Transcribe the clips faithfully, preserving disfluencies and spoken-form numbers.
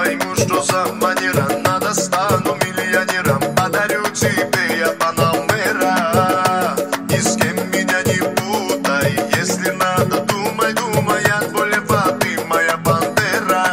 пойму, что за манера. Надо стану миллионером, подарю тебе я Панамера. Ни с кем меня не путай, если надо, думай, думай, я твой лев, а ты моя пантера.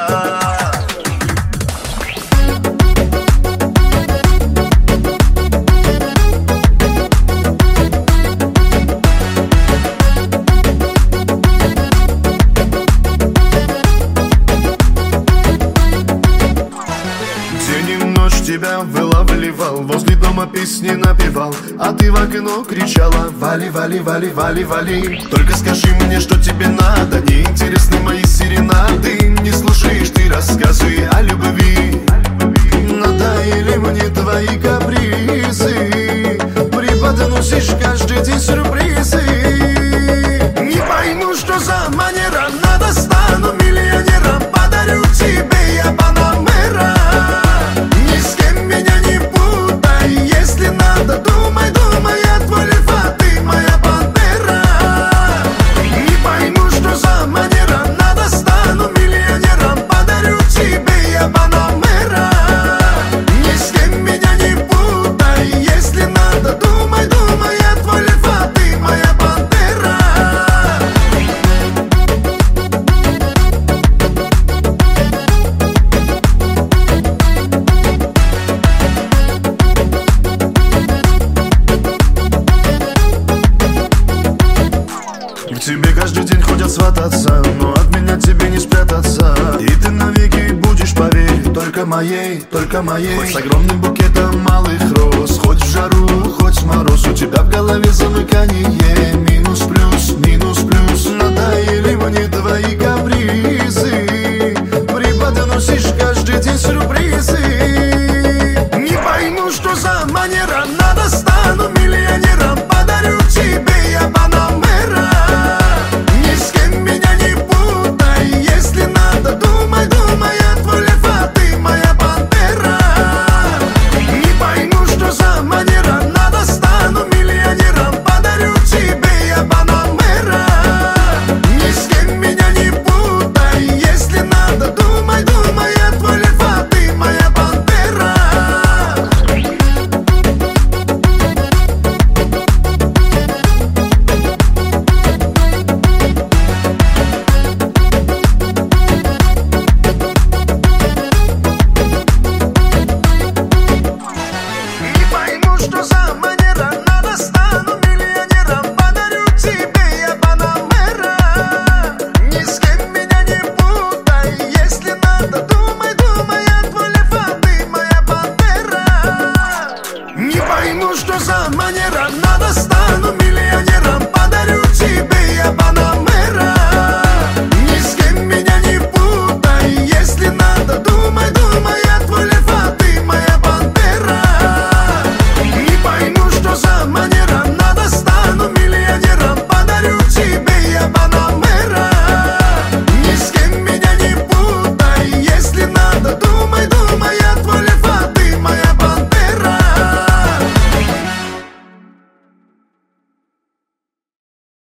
Тебя вылавливал, возле дома песни напевал, а ты в окно кричала: вали, вали, вали, вали, вали. Только скажи мне, что тебе надо, неинтересны мои серенады. Не слушаешь ты рассказы о любви, надоели мне твои капризы. Преподносишь каждый день сюрпризы. Не пойму, что за манера. Надо стану миллионером, подарю тебе я Панамера. Думай, думай, я твой лев, а ты моя пантера. Не пойму, что за манера. Надо стану миллионером, подарю тебе я Панамера. Ни с кем меня не путай, если надо. Думай, думай, я твой лев, а ты моя пантера. К тебе каждый день ходят свататься, но от меня тебе не спрятаться. И ты навеки будешь, поверь, только моей, только моей. Хоть с огромным букетом малых роз, хоть в жару, хоть в мороз. У тебя в голове замыкание, минус-плюс, минус-плюс. Надоели мне твои капризы.